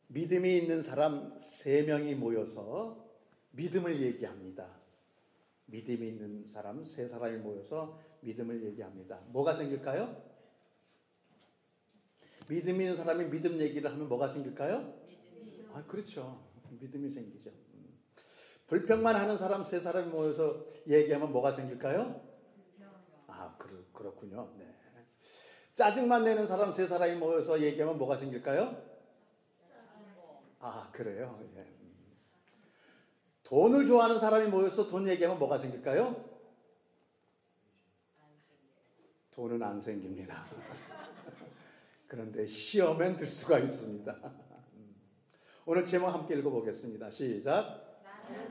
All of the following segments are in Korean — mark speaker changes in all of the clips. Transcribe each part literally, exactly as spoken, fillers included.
Speaker 1: 믿음이 있는 사람 세 명이 모여서 믿음을 얘기합니다. 믿음이 있는 사람 세 사람이 모여서 믿음을 얘기합니다. 뭐가 생길까요? 믿음이 있는 사람이 믿음 얘기를 하면 뭐가 생길까요? 아, 그렇죠. 믿음이 생기죠. 불평만 하는 사람 세 사람이 모여서 얘기하면 뭐가 생길까요? 아, 그렇, 그렇군요. 네. 짜증만 내는 사람 세 사람이 모여서 얘기하면 뭐가 생길까요? 아, 그래요. 예. 돈을 좋아하는 사람이 모여서 돈 얘기하면 뭐가 생길까요? 돈은 안 생깁니다. 그런데 시험엔 들 수가 있습니다. 오늘 제목 함께 읽어보겠습니다. 시작.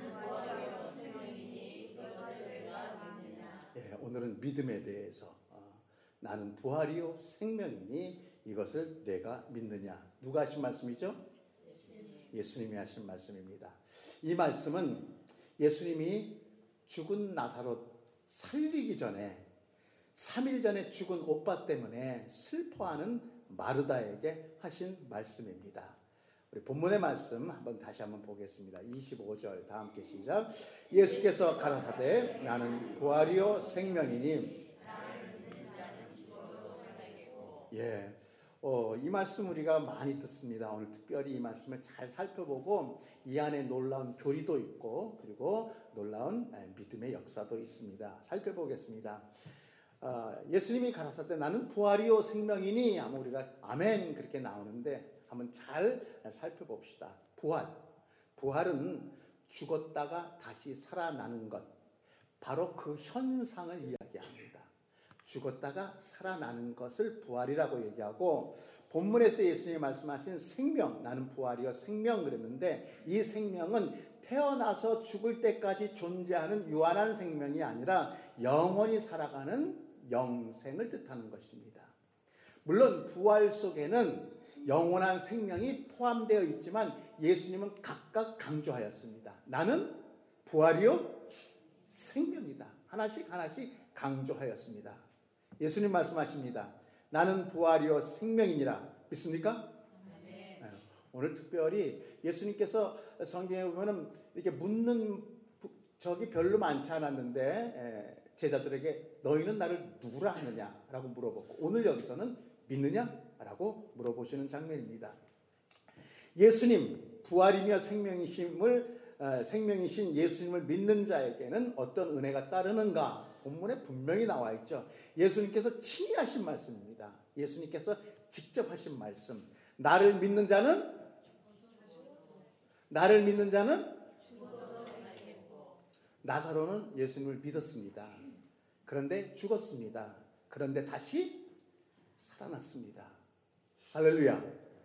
Speaker 1: 예, 오늘은 믿음에 대해서 어, 나는 부활이요 생명이니 이것을 내가 믿느냐. 누가 하신 말씀이죠? 예수님이 하신 말씀입니다. 이 말씀은 예수님이 죽은 나사로 살리기 전에 삼 일 전에 죽은 오빠 때문에 슬퍼하는 마르다에게 하신 말씀입니다. 우리 본문의 말씀 한번 다시 한번 보겠습니다. 이십오 절 다 함께 시작. 예수께서 가라사대 나는 부활이요 생명이니 예. 어, 이 말씀 우리가 많이 듣습니다. 오늘 특별히 이 말씀을 잘 살펴보고 이 안에 놀라운 교리도 있고 그리고 놀라운 믿음의 역사도 있습니다. 살펴보겠습니다. 어, 예수님이 가라사대 나는 부활이요 생명이니 하면 우리가 아멘 그렇게 나오는데 한번 잘 살펴봅시다. 부활. 부활은 죽었다가 다시 살아나는 것. 바로 그 현상을 이야기합니다. 죽었다가 살아나는 것을 부활이라고 얘기하고 본문에서 예수님이 말씀하신 생명, 나는 부활이요 생명 그랬는데 이 생명은 태어나서 죽을 때까지 존재하는 유한한 생명이 아니라 영원히 살아가는 영생을 뜻하는 것입니다. 물론 부활 속에는 영원한 생명이 포함되어 있지만 예수님은 각각 강조하였습니다. 나는 부활이요 생명이다. 하나씩 하나씩 강조하였습니다. 예수님 말씀하십니다. 나는 부활이요 생명이니라. 믿습니까? 네. 오늘 특별히 예수님께서 성경에 보면은 이렇게 묻는 적이 별로 많지 않았는데 제자들에게 너희는 나를 누구라 하느냐라고 물어보고 오늘 여기서는 믿느냐라고 물어보시는 장면입니다. 예수님 부활이며 생명이심을 생명이신 예수님을 믿는 자에게는 어떤 은혜가 따르는가? 본문에 분명히 나와 있죠. 예수님께서 친히 하신 말씀입니다. 예수님께서 직접 하신 말씀. 나를 믿는 자는 나를 믿는 자는 나사로는 예수님을 믿었습니다. 그런데 죽었습니다. 그런데 다시 살아났습니다. 할렐루야.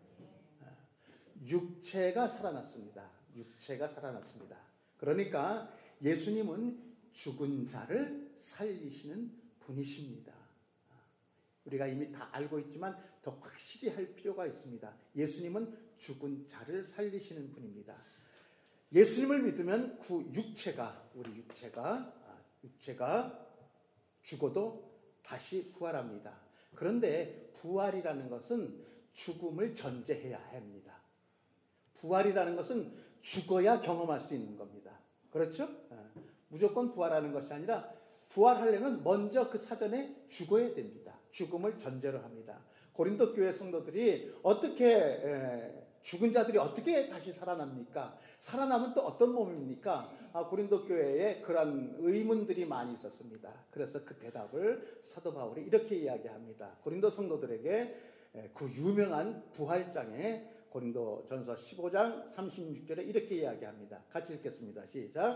Speaker 1: 육체가 살아났습니다. 육체가 살아났습니다. 그러니까 예수님은 죽은 자를 살리시는 분이십니다. 우리가 이미 다 알고 있지만 더 확실히 할 필요가 있습니다. 예수님은 죽은 자를 살리시는 분입니다. 예수님을 믿으면 그 육체가 우리 육체가 육체가 죽어도 다시 부활합니다. 그런데 부활이라는 것은 죽음을 전제해야 합니다. 부활이라는 것은 죽어야 경험할 수 있는 겁니다. 그렇죠? 무조건 부활하는 것이 아니라 부활하려면 먼저 그 사전에 죽어야 됩니다. 죽음을 전제로 합니다. 고린도 교회 성도들이 어떻게 죽은 자들이 어떻게 다시 살아납니까? 살아나면 또 어떤 몸입니까? 아, 고린도 교회에 그런 의문들이 많이 있었습니다. 그래서 그 대답을 사도 바울이 이렇게 이야기합니다. 고린도 성도들에게 그 유명한 부활장에 고린도 전서 십오 장 삼십육 절에 이렇게 이야기합니다. 같이 읽겠습니다. 시작.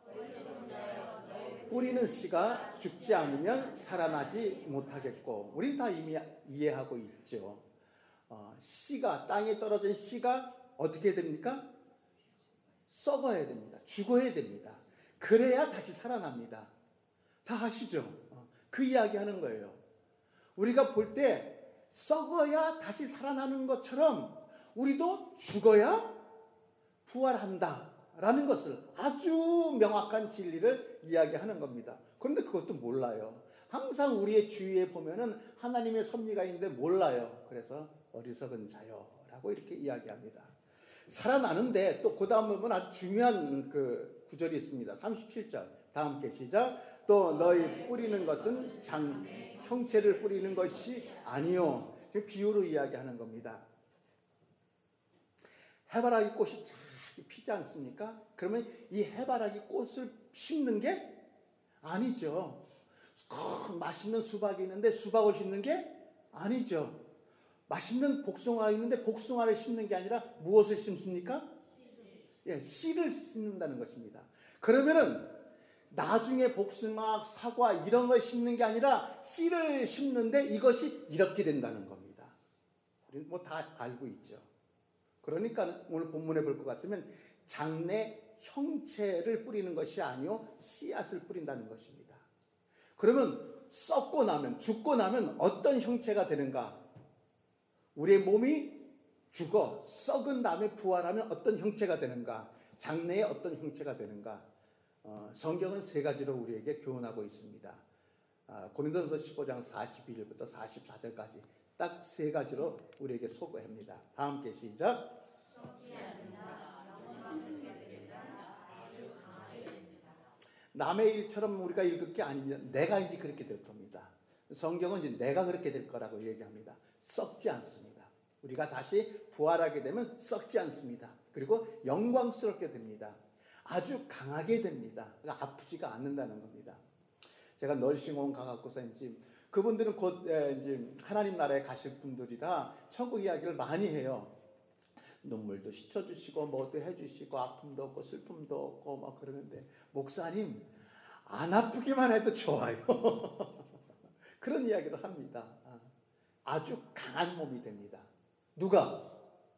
Speaker 1: 뿌리는 씨가 죽지 않으면 살아나지 못하겠고 우린 다 이미 이해하고 있죠. 어, 씨가 땅에 떨어진 씨가 어떻게 됩니까? 썩어야 됩니다. 죽어야 됩니다. 그래야 다시 살아납니다. 다 아시죠? 어, 그 이야기 하는 거예요. 우리가 볼 때 썩어야 다시 살아나는 것처럼 우리도 죽어야 부활한다 라는 것을 아주 명확한 진리를 이야기하는 겁니다. 그런데 그것도 몰라요. 항상 우리의 주위에 보면은 하나님의 섭리가 있는데 몰라요. 그래서 어리석은 자요 라고 이렇게 이야기합니다. 살아나는데 또 그 다음 부분 아주 중요한 그 구절이 있습니다. 삼십칠 절 다 함께 시작. 또 너희 뿌리는 것은 장 형체를 뿌리는 것이 아니요. 지금 비유로 이야기하는 겁니다. 해바라기 꽃이 잘 피지 않습니까? 그러면 이 해바라기 꽃을 심는 게 아니죠. 큰 맛있는 수박이 있는데 수박을 심는 게 아니죠. 맛있는 복숭아가 있는데 복숭아를 심는 게 아니라 무엇을 심습니까? 예, 씨를 심는다는 것입니다. 그러면은 나중에 복숭아, 사과 이런 걸 심는 게 아니라 씨를 심는데 이것이 이렇게 된다는 겁니다. 우리는 뭐 다 알고 있죠. 그러니까 오늘 본문에 볼 것 같으면 장래 형체를 뿌리는 것이 아니요 씨앗을 뿌린다는 것입니다. 그러면 썩고 나면, 죽고 나면 어떤 형체가 되는가? 우리의 몸이 죽어 썩은 다음에 부활하면 어떤 형체가 되는가? 장래에 어떤 형체가 되는가? 어, 성경은 세 가지로 우리에게 교훈하고 있습니다. 아, 고린도전서 십오 장 사십이 절부터 사십사 절까지 딱 세 가지로 우리에게 소개합니다. 다 함께 시작. 남의 일처럼 우리가 읽을 게 아닙니다. 내가 이제 그렇게 될 겁니다. 성경은 이제 내가 그렇게 될 거라고 얘기합니다. 썩지 않습니다. 우리가 다시 부활하게 되면 썩지 않습니다. 그리고 영광스럽게 됩니다. 아주 강하게 됩니다. 그러니까 아프지가 않는다는 겁니다. 제가 널싱홈 가갖고서 이제 그분들은 곧 이제 하나님 나라에 가실 분들이라 천국 이야기를 많이 해요. 눈물도 씻어주시고 뭐도 해주시고 아픔도 없고 슬픔도 없고 막 그러는데 목사님 안 아프기만 해도 좋아요. 그런 이야기를 합니다. 아주 강한 몸이 됩니다. 누가?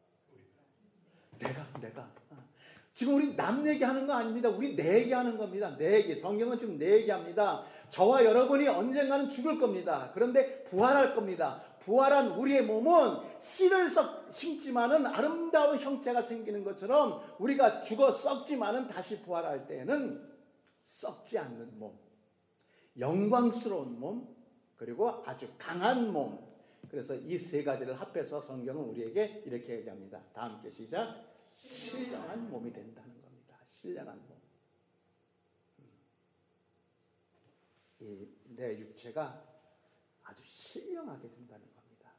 Speaker 1: 내가 내가 지금 우리 남 얘기하는 거 아닙니다. 우리 내 얘기하는 겁니다. 내 얘기. 성경은 지금 내 얘기합니다. 저와 여러분이 언젠가는 죽을 겁니다. 그런데 부활할 겁니다. 부활한 우리의 몸은 씨를 심지만은 아름다운 형체가 생기는 것처럼 우리가 죽어 썩지만은 다시 부활할 때에는 썩지 않는 몸, 영광스러운 몸, 그리고 아주 강한 몸. 그래서 이 세 가지를 합해서 성경은 우리에게 이렇게 얘기합니다. 다 함께 시작. 신령한 몸이 된다는 겁니다. 신령한 몸. 이 내 육체가 아주 신령하게 된다는 겁니다.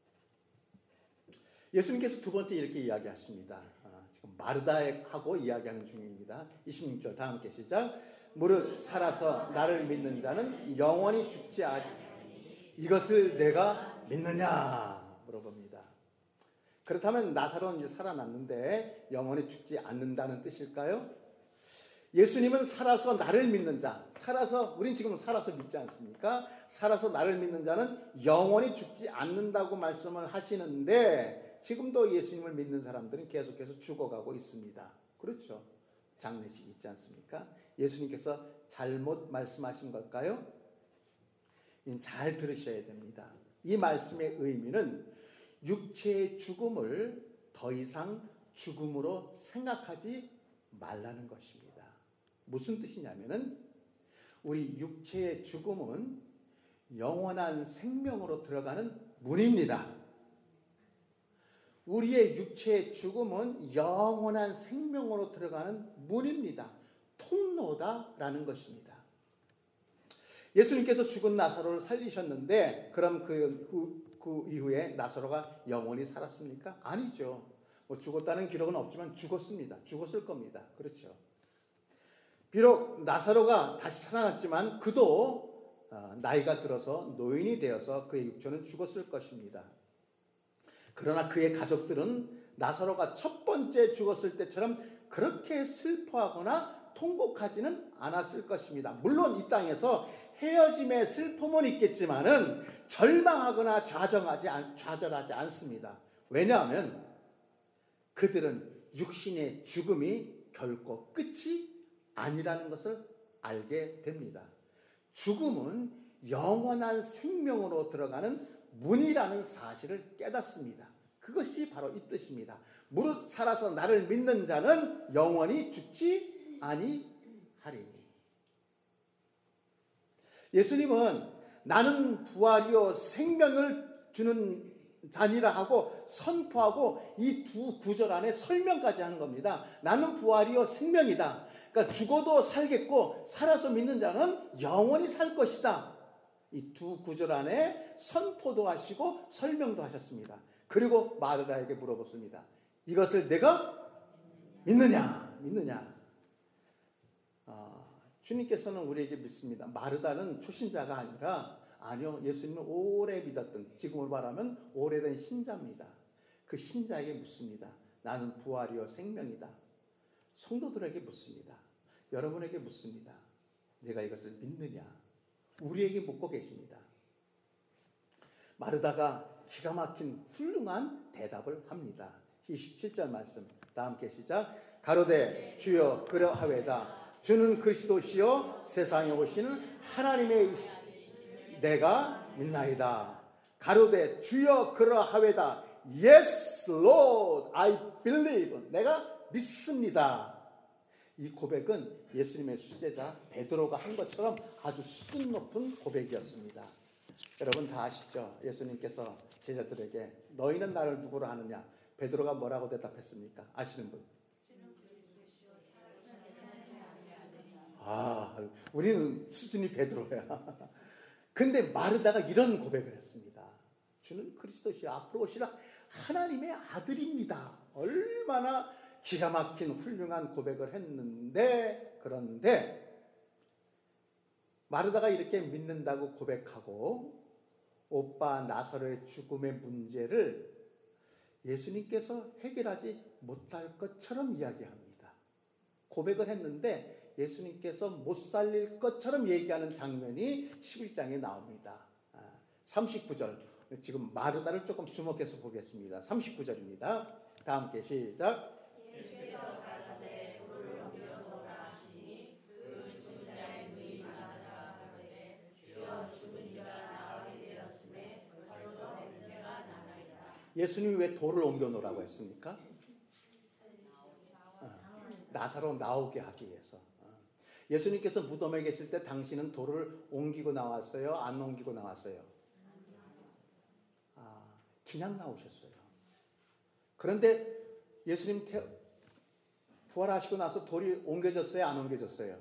Speaker 1: 예수님께서 두 번째 이렇게 이야기하십니다. 아, 지금 마르다하고 이야기하는 중입니다. 이십육 절 다 함께 시작. 무릇 살아서 나를 믿는 자는 영원히 죽지 아니하리니 이것을 내가 믿느냐 물어봅니다. 그렇다면 나사로는 이제 살아났는데 영원히 죽지 않는다는 뜻일까요? 예수님은 살아서 나를 믿는 자, 살아서 우린 지금 살아서 믿지 않습니까? 살아서 나를 믿는 자는 영원히 죽지 않는다고 말씀을 하시는데 지금도 예수님을 믿는 사람들은 계속해서 죽어가고 있습니다. 그렇죠? 장례식 있지 않습니까? 예수님께서 잘못 말씀하신 걸까요? 잘 들으셔야 됩니다. 이 말씀의 의미는 육체의 죽음을 더 이상 죽음으로 생각하지 말라는 것입니다. 무슨 뜻이냐면은 우리 육체의 죽음은 영원한 생명으로 들어가는 문입니다. 우리의 육체의 죽음은 영원한 생명으로 들어가는 문입니다. 통로다라는 것입니다. 예수님께서 죽은 나사로를 살리셨는데 그럼 그, 그, 그 이후에 나사로가 영원히 살았습니까? 아니죠. 뭐 죽었다는 기록은 없지만 죽었습니다. 죽었을 겁니다. 그렇죠. 비록 나사로가 다시 살아났지만 그도 나이가 들어서 노인이 되어서 그의 육체는 죽었을 것입니다. 그러나 그의 가족들은 나사로가 첫 번째 죽었을 때처럼 그렇게 슬퍼하거나 통곡하지는 않았을 것입니다. 물론 이 땅에서 헤어짐의 슬픔은 있겠지만은 절망하거나 좌정하지 좌절하지 않습니다. 왜냐하면 그들은 육신의 죽음이 결코 끝이 아니라는 것을 알게 됩니다. 죽음은 영원한 생명으로 들어가는 문이라는 사실을 깨닫습니다. 그것이 바로 이 뜻입니다. 무릇 살아서 나를 믿는 자는 영원히 죽지 아니하리니. 예수님은 나는 부활이요 생명을 주는 자니라 하고 선포하고 이 두 구절 안에 설명까지 하는 겁니다. 나는 부활이요 생명이다. 그러니까 죽어도 살겠고 살아서 믿는 자는 영원히 살 것이다. 이 두 구절 안에 선포도 하시고 설명도 하셨습니다. 그리고 마르다에게 물어봤습니다. 이것을 내가 믿느냐? 믿느냐? 아, 주님께서는 우리에게 믿습니다. 마르다는 초신자가 아니라 아니요, 예수님은 오래 믿었던, 지금으로 말하면 오래된 신자입니다. 그 신자에게 묻습니다. 나는 부활이요 생명이다. 성도들에게 묻습니다. 여러분에게 묻습니다. 내가 이것을 믿느냐? 우리에게 묻고 계십니다. 마르다가 기가 막힌 훌륭한 대답을 합니다. 이십칠 절 말씀 다 함께 시작. 가로되 주여 그러하외다. 주는 그리스도시요 세상에 오시는 하나님의 내가 믿나이다. 가로되 주여 그러하외다. Yes, Lord, I believe. 내가 믿습니다. 이 고백은 예수님의 수제자 베드로가 한 것처럼 아주 수준 높은 고백이었습니다. 여러분 다 아시죠? 예수님께서 제자들에게 너희는 나를 누구로 하느냐? 베드로가 뭐라고 대답했습니까? 아시는 분? 아, 우리는 수준이 베드로야. 근데 마르다가 이런 고백을 했습니다. 주는 그리스도시요 앞으로 오실 하나님의 아들입니다. 얼마나 기가 막힌 훌륭한 고백을 했는데, 그런데 마르다가 이렇게 믿는다고 고백하고 오빠 나사로의 죽음의 문제를 예수님께서 해결하지 못할 것처럼 이야기합니다. 고백을 했는데 예수님께서 못 살릴 것처럼 얘기하는 장면이 십일 장에 나옵니다. 삼십구 절, 지금 마르다를 조금 주목해서 보겠습니다. 삼십구 절입니다. 다 함께 시작. 예수님이 왜 돌을 옮겨 놓으라고 했습니까? 나사로 나오게 하기 위해서. 예수님께서 무덤에 계실 때 당신은 돌을 옮기고 나왔어요? 안 옮기고 나왔어요? 아, 그냥 나오셨어요. 그런데 예수님 태, 부활하시고 나서 돌이 옮겨졌어요? 안 옮겨졌어요?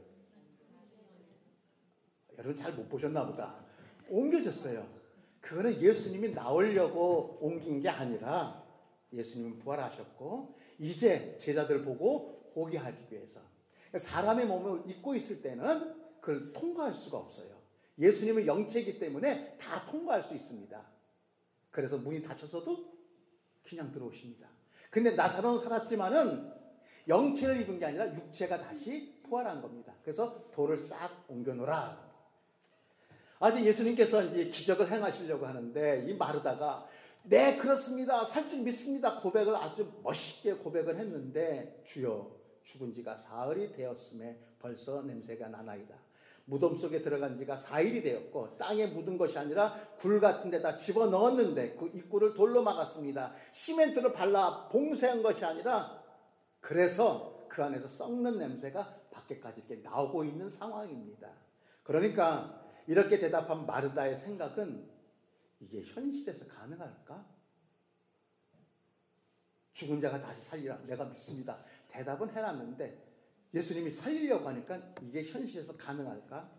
Speaker 1: 여러분 잘 못 보셨나 보다. 옮겨졌어요. 그거는 예수님이 나오려고 옮긴 게 아니라 예수님은 부활하셨고 이제 제자들 보고 보게 하기 위해서. 사람의 몸을 입고 있을 때는 그걸 통과할 수가 없어요. 예수님은 영체이기 때문에 다 통과할 수 있습니다. 그래서 문이 닫혀서도 그냥 들어오십니다. 근데 나사로는 살았지만은 영체를 입은 게 아니라 육체가 다시 부활한 겁니다. 그래서 돌을 싹 옮겨놓으라. 아직 예수님께서 이제 기적을 행하시려고 하는데 이 마르다가 네 그렇습니다. 살 줄 믿습니다. 고백을 아주 멋있게 고백을 했는데 주여 죽은 지가 사흘이 되었음에 벌써 냄새가 나나이다. 무덤 속에 들어간 지가 사일이 되었고 땅에 묻은 것이 아니라 굴 같은 데다 집어넣었는데 그 입구를 돌로 막았습니다. 시멘트를 발라 봉쇄한 것이 아니라 그래서 그 안에서 썩는 냄새가 밖에까지 이렇게 나오고 있는 상황입니다. 그러니까 이렇게 대답한 마르다의 생각은 이게 현실에서 가능할까? 죽은 자가 다시 살리라. 내가 믿습니다. 대답은 해놨는데 예수님이 살리려고 하니까 이게 현실에서 가능할까?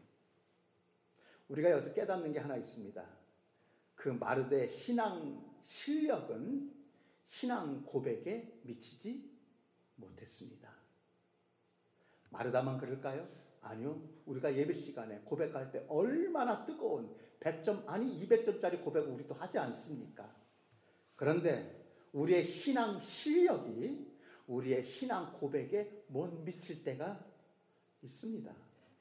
Speaker 1: 우리가 여기서 깨닫는 게 하나 있습니다. 그 마르다의 신앙 실력은 신앙 고백에 미치지 못했습니다. 마르다만 그럴까요? 아니요. 우리가 예배 시간에 고백할 때 얼마나 뜨거운 백 점 아니 이백 점짜리 고백을 우리도 하지 않습니까? 그런데 우리의 신앙 실력이 우리의 신앙 고백에 못 미칠 때가 있습니다.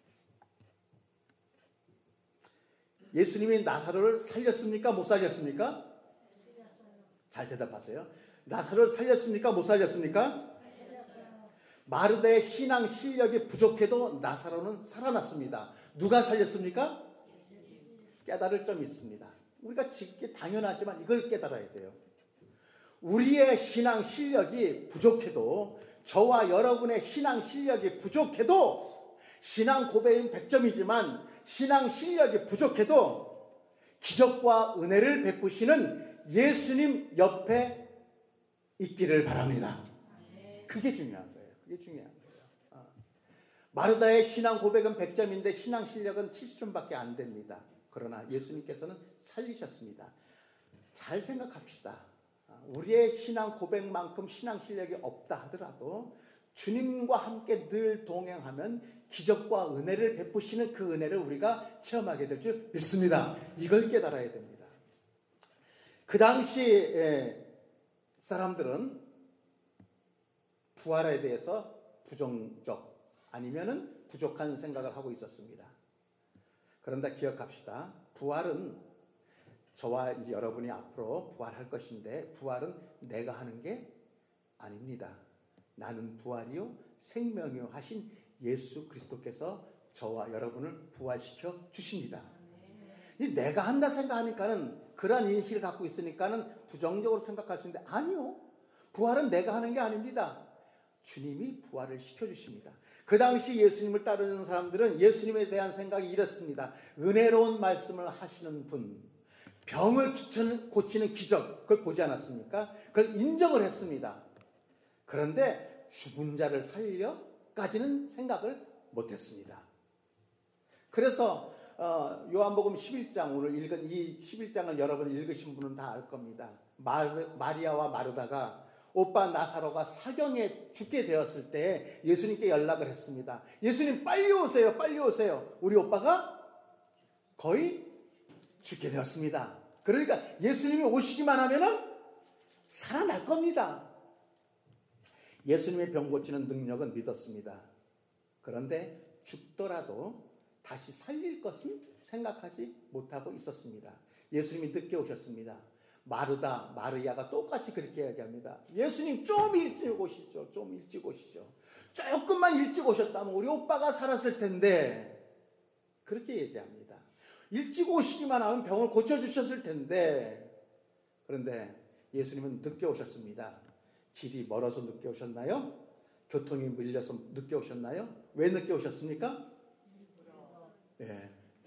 Speaker 1: 예수님이 나사로를 살렸습니까? 못 살렸습니까? 잘 대답하세요. 나사로를 살렸습니까? 못 살렸습니까? 마르다의 신앙 실력이 부족해도 나사로는 살아났습니다. 누가 살렸습니까? 깨달을 점이 있습니다. 우리가 지극히 당연하지만 이걸 깨달아야 돼요. 우리의 신앙 실력이 부족해도, 저와 여러분의 신앙 실력이 부족해도, 신앙 고백은 백 점이지만 신앙 실력이 부족해도 기적과 은혜를 베푸시는 예수님 옆에 있기를 바랍니다. 그게 중요한 거예요. 그게 중요한 거예요. 어. 마르다의 신앙 고백은 백 점인데 신앙 실력은 칠십 점밖에 안 됩니다. 그러나 예수님께서는 살리셨습니다. 잘 생각합시다. 우리의 신앙 고백만큼 신앙 실력이 없다 하더라도 주님과 함께 늘 동행하면 기적과 은혜를 베푸시는 그 은혜를 우리가 체험하게 될 줄 믿습니다. 이걸 깨달아야 됩니다. 그 당시 사람들은 부활에 대해서 부정적 아니면은 부족한 생각을 하고 있었습니다. 그런데 기억합시다. 부활은 저와 이제 여러분이 앞으로 부활할 것인데 부활은 내가 하는 게 아닙니다. 나는 부활이요 생명이요 하신 예수 그리스도께서 저와 여러분을 부활시켜 주십니다. 이 내가 한다 생각하니까는 그러한 인식을 갖고 있으니까는 부정적으로 생각할 수 있는데 아니요. 부활은 내가 하는 게 아닙니다. 주님이 부활을 시켜주십니다. 그 당시 예수님을 따르는 사람들은 예수님에 대한 생각이 이렇습니다. 은혜로운 말씀을 하시는 분, 병을 고치는 기적, 그걸 보지 않았습니까? 그걸 인정을 했습니다. 그런데 죽은 자를 살려까지는 생각을 못했습니다. 그래서 어, 요한복음 십일 장 오늘 읽은 이 십일 장을 여러분 읽으신 분은 다 알 겁니다. 마르, 마리아와 마르다가 오빠 나사로가 사경에 죽게 되었을 때 예수님께 연락을 했습니다. 예수님 빨리 오세요. 빨리 오세요. 우리 오빠가 거의 죽게 되었습니다. 그러니까 예수님이 오시기만 하면은 살아날 겁니다. 예수님의 병 고치는 능력은 믿었습니다. 그런데 죽더라도 다시 살릴 것은 생각하지 못하고 있었습니다. 예수님이 늦게 오셨습니다. 마르다, 마르야가 똑같이 그렇게 이야기합니다. 예수님 좀 일찍 오시죠. 좀 일찍 오시죠. 조금만 일찍 오셨다면 우리 오빠가 살았을 텐데 그렇게 얘기합니다. 일찍 오시기만 하면 병을 고쳐주셨을 텐데 그런데 예수님은 늦게 오셨습니다. 길이 멀어서 늦게 오셨나요? 교통이 밀려서 늦게 오셨나요? 왜 늦게 오셨습니까? 예.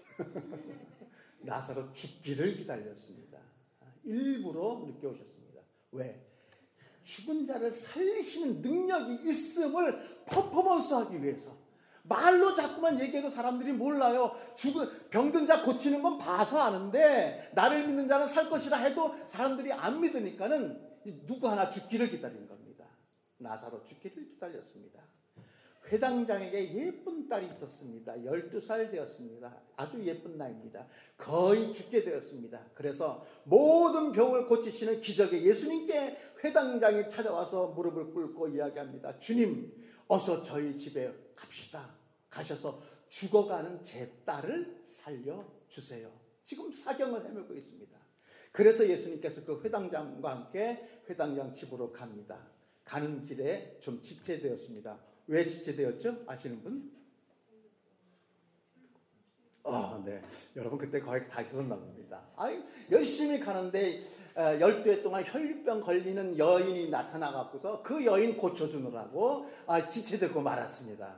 Speaker 1: 나사로 죽기를 기다렸습니다. 일부러 늦게 오셨습니다. 왜? 죽은 자를 살리시는 능력이 있음을 퍼포먼스하기 위해서. 말로 자꾸만 얘기해도 사람들이 몰라요. 죽은 병든 자 고치는 건 봐서 아는데 나를 믿는 자는 살 것이라 해도 사람들이 안 믿으니까는 누구 하나 죽기를 기다린 겁니다. 나사로 죽기를 기다렸습니다. 회당장에게 예쁜 딸이 있었습니다. 열두 살 되었습니다. 아주 예쁜 나이입니다. 거의 죽게 되었습니다. 그래서 모든 병을 고치시는 기적의 예수님께 회당장이 찾아와서 무릎을 꿇고 이야기합니다. 주님, 어서 저희 집에 갑시다. 가셔서 죽어가는 제 딸을 살려주세요. 지금 사경을 헤매고 있습니다. 그래서 예수님께서 그 회당장과 함께 회당장 집으로 갑니다. 가는 길에 좀 지체되었습니다. 왜 지체되었죠? 아시는 분? 아, 네. 여러분 그때 거의 다 있었나 봅니다. 아이, 열심히 가는데 열두 해 동안 혈류병 걸리는 여인이 나타나갖고서 그 여인 고쳐주느라고 아, 지체되고 말았습니다.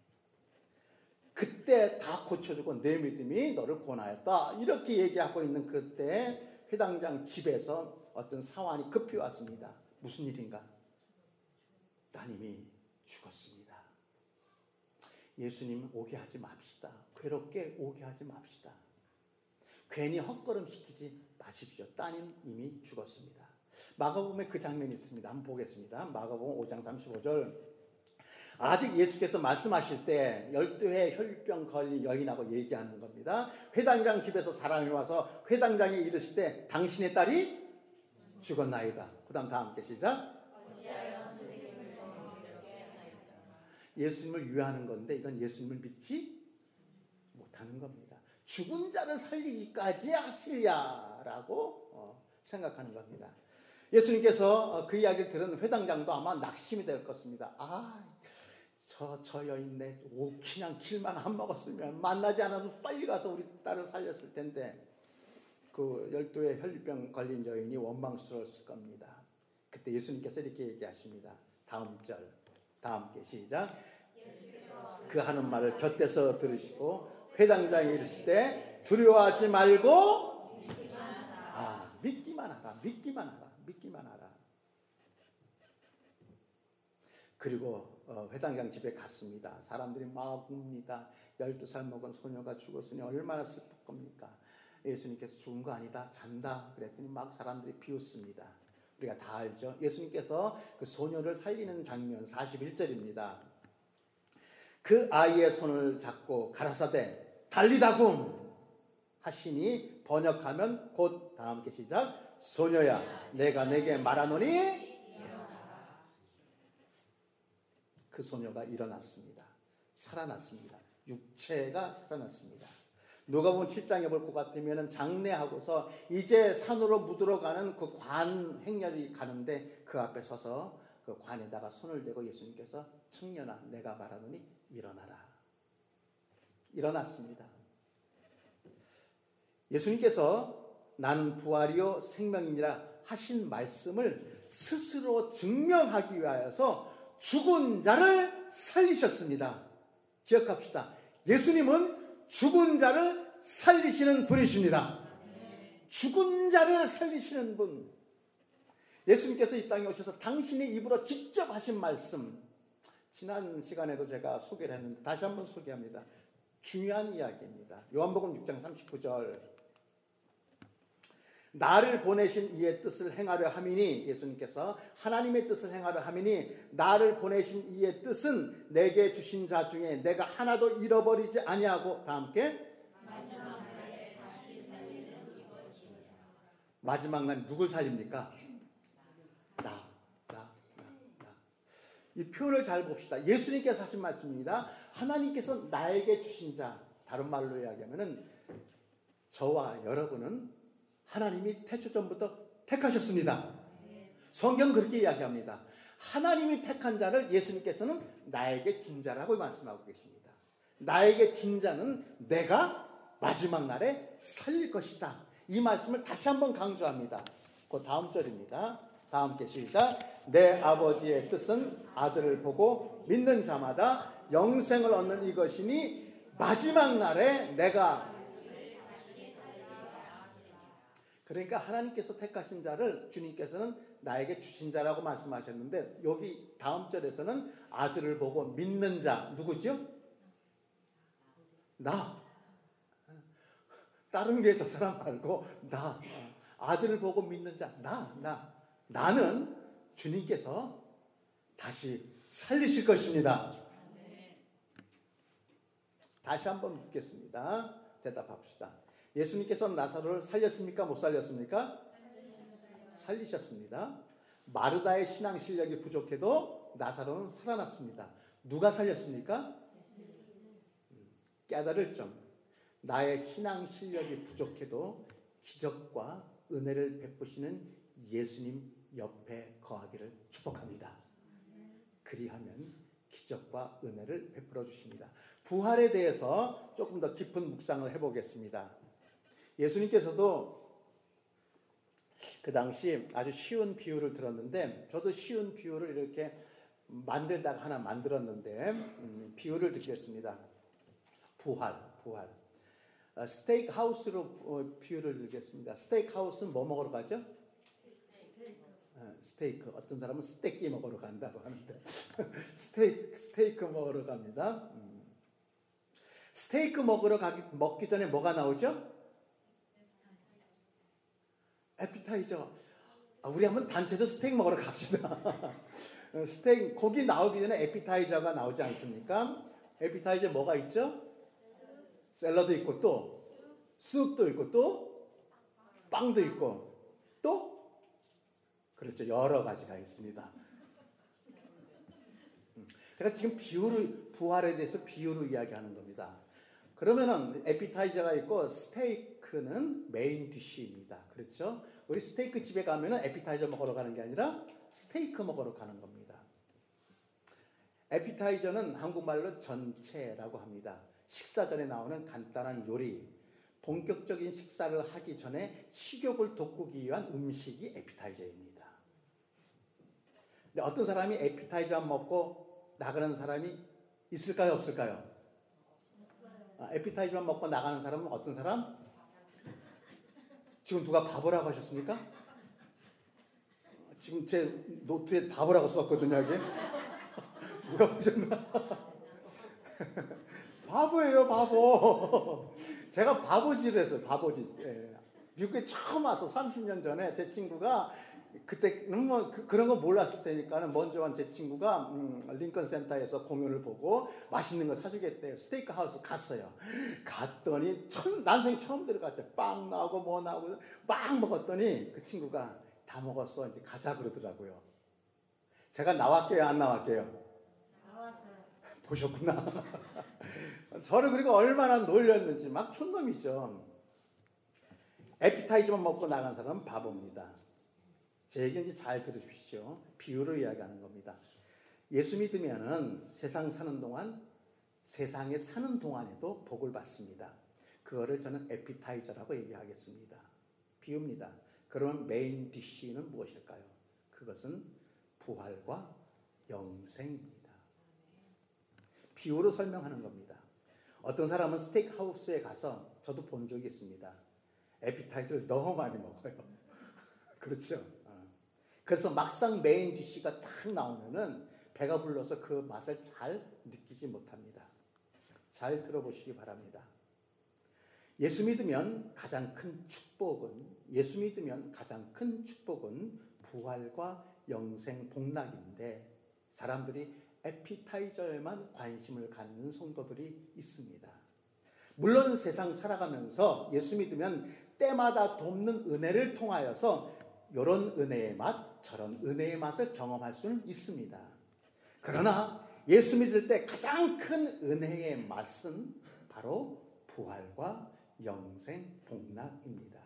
Speaker 1: 그때 다 고쳐주고 내 믿음이 너를 권하였다. 이렇게 얘기하고 있는 그때 회당장 집에서 어떤 사환이 급히 왔습니다. 무슨 일인가? 따님이 죽었습니다. 예수님 오게 하지 맙시다. 괴롭게 오게 하지 맙시다. 괜히 헛걸음시키지 마십시오. 따님 이미 죽었습니다. 마가복음에 그 장면이 있습니다. 한번 보겠습니다. 마가복음 오 장 삼십오 절. 아직 예수께서 말씀하실 때 열두 해 혈병 걸린 여인하고 얘기하는 겁니다. 회당장 집에서 사람이 와서 회당장에 이르시되 당신의 딸이 죽었나이다. 그 다음 다 함께 시작. 예수님을 위하는 건데 이건 예수님을 믿지 못하는 겁니다. 죽은 자를 살리기까지 하시랴라고 어, 생각하는 겁니다. 예수님께서 그 이야기를 들은 회당장도 아마 낙심이 될 것입니다. 아, 저, 저 여인네 그냥 길만 안 먹었으면 만나지 않아도 빨리 가서 우리 딸을 살렸을 텐데 그 열두 해 혈병 걸린 여인이 원망스러웠을 겁니다. 그때 예수님께서 이렇게 얘기하십니다. 다음 절 다 함께 시작. 그 하는 말을 곁에서 들으시고 회당장이 이르시되 두려워하지 말고 아, 믿기만 믿기만 하라, 믿기만 하라, 믿기만 하라. 그리고 어, 회당장 집에 갔습니다. 사람들이 막 웁니다. 열두 살 먹은 소녀가 죽었으니 얼마나 슬플 겁니까? 예수님께서 죽은 거 아니다, 잔다 그랬더니 막 사람들이 비웃습니다. 우리가 다 알죠. 예수님께서 그 소녀를 살리는 장면 사십일 절입니다. 그 아이의 손을 잡고 가라사대 달리다굼 하시니 번역하면 곧 다 함께 시작. 소녀야 내가 내게 말하노니. 그 소녀가 일어났습니다. 살아났습니다. 육체가 살아났습니다. 누가복음 칠 장에 볼 것 같으면 장례하고서 이제 산으로 묻으러 가는 그 관 행렬이 가는데 그 앞에 서서 그 관에다가 손을 대고 예수님께서 청년아 내가 말하노니 일어나라. 일어났습니다. 예수님께서 나는 부활이요 생명이니라 하신 말씀을 스스로 증명하기 위하여서 죽은 자를 살리셨습니다. 기억합시다. 예수님은 죽은 자를 살리시는 분이십니다. 죽은 자를 살리시는 분. 예수님께서 이 땅에 오셔서 당신의 입으로 직접 하신 말씀, 지난 시간에도 제가 소개를 했는데 다시 한번 소개합니다. 중요한 이야기입니다. 요한복음 육 장 삼십구 절. 나를 보내신 이의 뜻을 행하려 함이니, 예수님께서 하나님의 뜻을 행하려 함이니 나를 보내신 이의 뜻은 내게 주신 자 중에 내가 하나도 잃어버리지 아니하고, 다 함께 마지막 날에 다시 살리는 이것이니라. 마지막 날 누굴 살립니까? 나, 나, 나, 나. 이 표현을 잘 봅시다. 예수님께서 하신 말씀입니다. 하나님께서 나에게 주신 자, 다른 말로 이야기하면은 저와 여러분은 하나님이 태초전부터 택하셨습니다. 성경은 그렇게 이야기합니다. 하나님이 택한 자를 예수님께서는 나에게 준 자라고 말씀하고 계십니다. 나에게 준 자는 내가 마지막 날에 살릴 것이다. 이 말씀을 다시 한번 강조합니다. 그 다음 절입니다. 다 함께 시작. 내 아버지의 뜻은 아들을 보고 믿는 자마다 영생을 얻는 이것이니 마지막 날에 내가, 그러니까 하나님께서 택하신 자를 주님께서는 나에게 주신 자라고 말씀하셨는데, 여기 다음 절에서는 아들을 보고 믿는 자, 누구죠? 나. 다른 게 저 사람 말고 나. 아들을 보고 믿는 자, 나, 나. 나는 주님께서 다시 살리실 것입니다. 다시 한번 묻겠습니다. 대답합시다. 예수님께서 나사로를 살렸습니까? 못 살렸습니까? 살리셨습니다. 마르다의 신앙 실력이 부족해도 나사로는 살아났습니다. 누가 살렸습니까? 깨달을 점. 나의 신앙 실력이 부족해도 기적과 은혜를 베푸시는 예수님 옆에 거하기를 축복합니다. 그리하면 기적과 은혜를 베풀어 주십니다. 부활에 대해서 조금 더 깊은 묵상을 해보겠습니다. 예수님께서도 그 당시 아주 쉬운 비유를 들었는데, 저도 쉬운 비유를 이렇게 만들다가 하나 만들었는데 음, 비유를 드리겠습니다. 부활, 부활. 어, 스테이크 하우스로 어, 비유를 드리겠습니다. 스테이크 하우스는 뭐 먹으러 가죠? 어, 스테이크. 어떤 사람은 스테이크 먹으러 간다고 하는데 스테이크, 스테이크 먹으러 갑니다. 음. 스테이크 먹으러 가기, 먹기 전에 뭐가 나오죠? 에피타이저. 아, 우리 한번 단체로 스테이크 먹으러 갑시다. 스테이크, 고기 나오기 전에 에피타이저가 나오지 않습니까? 에피타이저 뭐가 있죠? 샐러드 있고, 또 쑥도 있고, 또 빵도 있고, 또 그렇죠, 여러 가지가 있습니다. 제가 지금 비유를, 부활에 대해서 비유로 이야기하는 겁니다. 그러면은 에피타이저가 있고 스테이크는 메인 디쉬입니다. 그렇죠? 우리 스테이크 집에 가면은 에피타이저 먹으러 가는 게 아니라 스테이크 먹으러 가는 겁니다. 에피타이저는 한국말로 전체라고 합니다. 식사 전에 나오는 간단한 요리, 본격적인 식사를 하기 전에 식욕을 돋구기 위한 음식이 에피타이저입니다. 근데 어떤 사람이 에피타이저 안 먹고 나가는 사람이 있을까요, 없을까요? 아, 에피타이저만 먹고 나가는 사람은 어떤 사람? 지금 누가 바보라고 하셨습니까? 지금 제 노트에 바보라고 써왔거든요, 이게. 누가 보셨나? 바보예요, 바보. 제가 바보질했어요, 바보질. 예. 미국에 처음 와서 삼십 년 전에 제 친구가 그때는 뭐 그, 그런 거 몰랐을 때니까는 먼저 온 제 친구가 음, 링컨 센터에서 공연을 보고 맛있는 거 사주겠대요. 스테이크 하우스 갔어요. 갔더니 천, 난생 처음 들어갔죠. 빵 나오고 뭐 나오고 막 먹었더니 그 친구가 다 먹었어. 이제 가자 그러더라고요. 제가 나왔게요, 안 나왔게요?
Speaker 2: 나왔어요.
Speaker 1: 보셨구나. 저를 그리고 얼마나 놀렸는지 막 촌놈이죠. 에피타이저만 먹고 나간 사람은 바보입니다. 제 얘기 이제 잘 들으십시오. 비유로 이야기하는 겁니다. 예수 믿으면은 세상 사는 동안, 세상에 사는 동안에도 복을 받습니다. 그거를 저는 에피타이저라고 얘기하겠습니다. 비유입니다. 그러면 메인 디쉬는 무엇일까요? 그것은 부활과 영생입니다. 비유로 설명하는 겁니다. 어떤 사람은 스테이크 하우스에 가서 저도 본 적이 있습니다. 에피타이저를 너무 많이 먹어요. 그렇죠? 그래서 막상 메인 디쉬가 탁 나오면은 배가 불러서 그 맛을 잘 느끼지 못합니다. 잘 들어보시기 바랍니다. 예수 믿으면 가장 큰 축복은, 예수 믿으면 가장 큰 축복은 부활과 영생 복락인데 사람들이 에피타이저에만 관심을 갖는 성도들이 있습니다. 물론 세상 살아가면서 예수 믿으면 때마다 돕는 은혜를 통하여서 이런 은혜의 맛, 저런 은혜의 맛을 경험할 수는 있습니다. 그러나 예수 믿을 때 가장 큰 은혜의 맛은 바로 부활과 영생 복락입니다.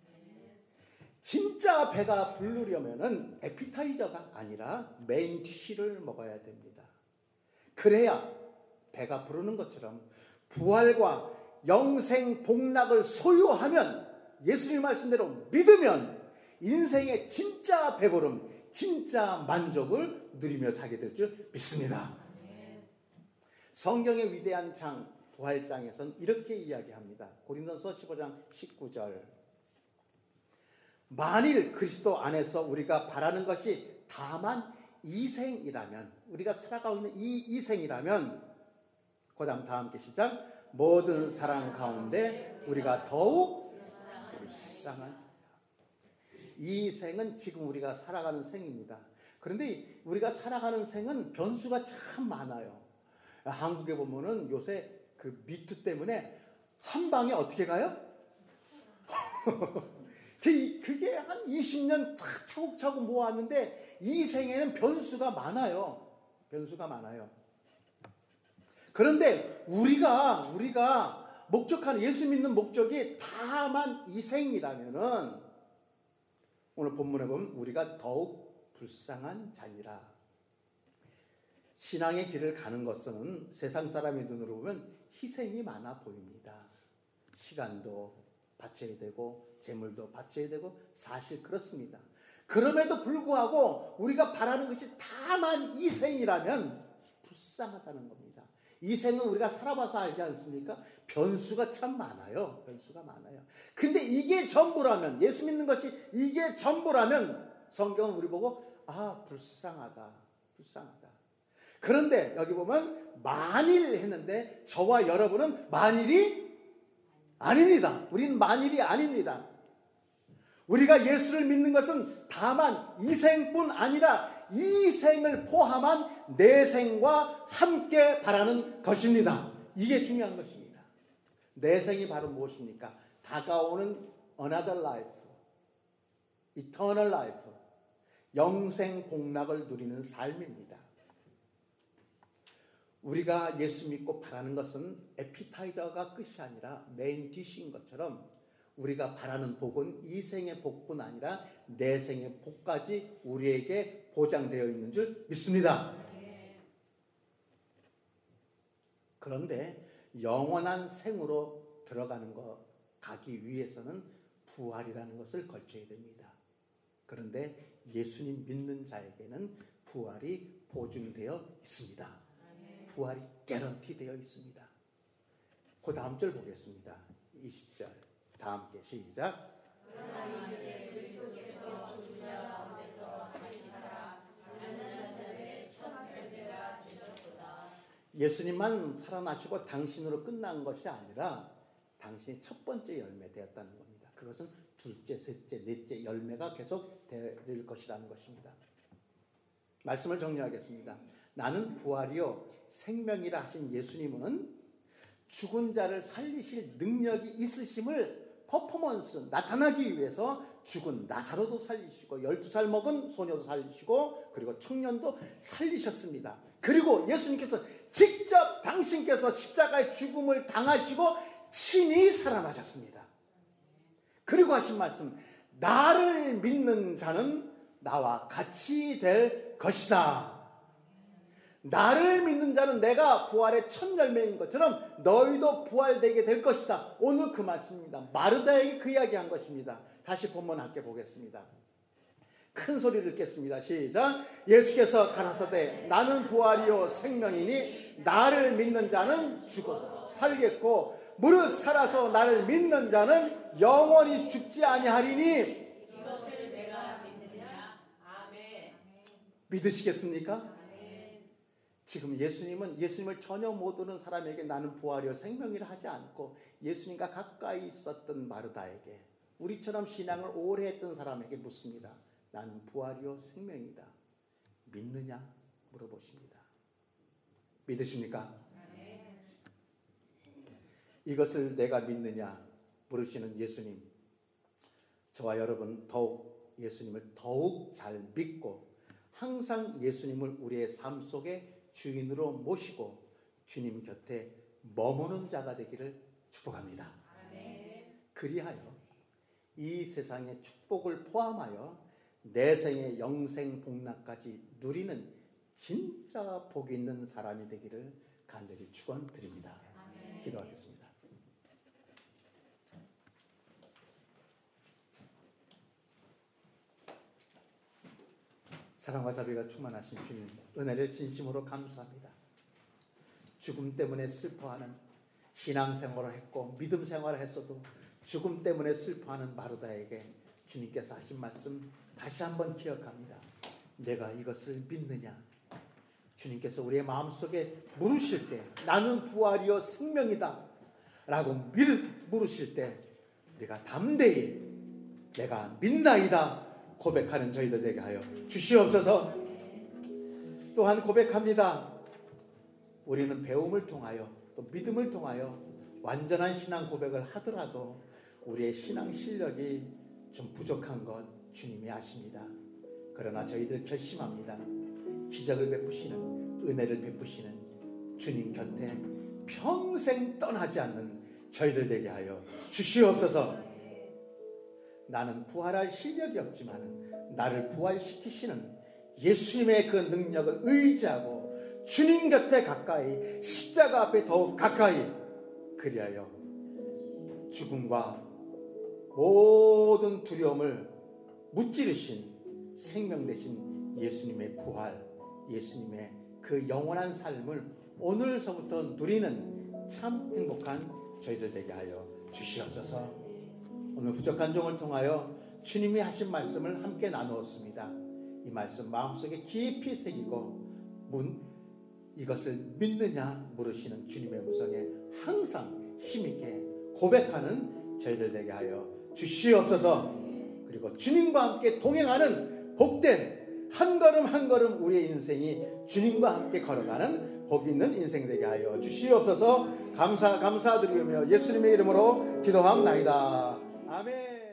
Speaker 1: 진짜 배가 부르려면은 에피타이저가 아니라 메인 디쉬를 먹어야 됩니다. 그래야 배가 부르는 것처럼 부활과 영생 복락을 소유하면, 예수님 말씀대로 믿으면 인생의 진짜 배부름, 진짜 만족을 누리며 살게 될 줄 믿습니다. 성경의 위대한 장 부활장에서는 이렇게 이야기합니다. 고린도서 십오 장 십구 절. 만일 그리스도 안에서 우리가 바라는 것이 다만 이생이라면, 우리가 살아가고 있는 이 이생이라면, 그 다음 다 함께 시작. 모든 사랑 가운데 우리가 더욱 불쌍한, 이 생은 지금 우리가 살아가는 생입니다. 그런데 우리가 살아가는 생은 변수가 참 많아요. 한국에 보면은 요새 그 미투 때문에 한 방에 어떻게 가요? 그게 한 이십 년 탁 차곡차곡 모았는데 이 생에는 변수가 많아요. 변수가 많아요. 그런데 우리가 우리가 목적하는, 예수 믿는 목적이 다만 이 생이라면은 오늘 본문에 보면 우리가 더욱 불쌍한 자니라. 신앙의 길을 가는 것은 세상 사람의 눈으로 보면 희생이 많아 보입니다. 시간도 바쳐야 되고 재물도 바쳐야 되고 사실 그렇습니다. 그럼에도 불구하고 우리가 바라는 것이 다만 이생이라면 불쌍하다는 겁니다. 이생은 우리가 살아봐서 알지 않습니까? 변수가 참 많아요. 변수가 많아요. 근데 이게 전부라면, 예수 믿는 것이 이게 전부라면 성경은 우리 보고 아, 불쌍하다. 불쌍하다. 그런데 여기 보면 만일 했는데 저와 여러분은 만일이 아닙니다. 우리는 만일이 아닙니다. 우리가 예수를 믿는 것은 다만 이 생뿐 아니라 이 생을 포함한 내 생과 함께 바라는 것입니다. 이게 중요한 것입니다. 내 생이 바로 무엇입니까? 다가오는 another life, eternal life, 영생 복락을 누리는 삶입니다. 우리가 예수 믿고 바라는 것은 에피타이저가 끝이 아니라 메인 디쉬인 것처럼 우리가 바라는 복은 이 생의 복뿐 아니라 내 생의 복까지 우리에게 보장되어 있는 줄 믿습니다. 그런데 영원한 생으로 들어가는 것, 가기 위해서는 부활이라는 것을 거쳐야 됩니다. 그런데 예수님 믿는 자에게는 부활이 보증되어 있습니다. 부활이 개런티 되어 있습니다. 그 다음 절 보겠습니다. 이십 절. 다 함께 시작. 그러나 이제 그리스도께서 죽은 자 가운데서 예수님만 살아나시고 당신으로 끝난 것이 아니라 당신이 첫 번째 열매 되었다는 겁니다. 그것은 둘째, 셋째, 넷째 열매가 계속 될 것이라는 것입니다. 말씀을 정리하겠습니다. 나는 부활이요 생명이라 하신 예수님은 죽은 자를 살리실 능력이 있으심을 퍼포먼스 나타나기 위해서 죽은 나사로도 살리시고 열두 살 먹은 소녀도 살리시고 그리고 청년도 살리셨습니다. 그리고 예수님께서 직접 당신께서 십자가의 죽음을 당하시고 친히 살아나셨습니다. 그리고 하신 말씀, 나를 믿는 자는 나와 같이 될 것이다. 나를 믿는 자는 내가 부활의 첫 열매인 것처럼 너희도 부활되게 될 것이다. 오늘 그 말씀입니다. 마르다에게 그 이야기한 것입니다. 다시 본문 함께 보겠습니다. 큰 소리를 읽겠습니다. 시작. 예수께서 가라사대 나는 부활이요 생명이니 나를 믿는 자는 죽어도 살겠고 무릇 살아서 나를 믿는 자는 영원히 죽지 아니하리니
Speaker 2: 이것을 내가 믿느냐. 아멘.
Speaker 1: 믿으시겠습니까? 지금 예수님은 예수님을 전혀 모르는 사람에게 나는 부활이요 생명이라 하지 않고 예수님과 가까이 있었던 마르다에게 우리처럼 신앙을 오래 했던 사람에게 묻습니다. 나는 부활이요 생명이다. 믿느냐? 물어보십니다. 믿으십니까? 네. 이것을 내가 믿느냐? 물으시는 예수님. 저와 여러분 더욱 예수님을 더욱 잘 믿고 항상 예수님을 우리의 삶 속에 주인으로 모시고 주님 곁에 머무는 자가 되기를 축복합니다. 아멘. 그리하여 이 세상의 축복을 포함하여 내 생의 영생 복락까지 누리는 진짜 복 있는 사람이 되기를 간절히 축원드립니다. 아멘. 기도하겠습니다. 사랑과 자비가 충만하신 주님, 은혜를 진심으로 감사합니다. 죽음 때문에 슬퍼하는 신앙생활을 했고 믿음 생활을 했어도 죽음 때문에 슬퍼하는 마르다에게 주님께서 하신 말씀 다시 한번 기억합니다. 내가 이것을 믿느냐? 주님께서 우리의 마음속에 물으실 때 나는 부활이요 생명이다 라고 물으실 때 우리가 담대히 내가 믿나이다 고백하는 저희들 되게 하여 주시옵소서. 또한 고백합니다. 우리는 배움을 통하여 또 믿음을 통하여 완전한 신앙 고백을 하더라도 우리의 신앙 실력이 좀 부족한 것 주님이 아십니다. 그러나 저희들 결심합니다. 기적을 베푸시는 은혜를 베푸시는 주님 곁에 평생 떠나지 않는 저희들 되게 하여 주시옵소서. 나는 부활할 실력이 없지만 나를 부활시키시는 예수님의 그 능력을 의지하고 주님 곁에 가까이 십자가 앞에 더욱 가까이 그리하여 죽음과 모든 두려움을 무찌르신 생명 되신 예수님의 부활, 예수님의 그 영원한 삶을 오늘서부터 누리는 참 행복한 저희들 되게 하여 주시옵소서. 오늘 부족한 종을 통하여 주님이 하신 말씀을 함께 나누었습니다. 이 말씀 마음속에 깊이 새기고 문 이것을 믿느냐 물으시는 주님의 음성에 항상 힘있게 고백하는 저희들 되게 하여 주시옵소서. 그리고 주님과 함께 동행하는 복된 한 걸음 한 걸음 우리의 인생이 주님과 함께 걸어가는 복 있는 인생 되게 하여 주시옵소서. 감사 감사드리며 예수님의 이름으로 기도합나이다. 아멘.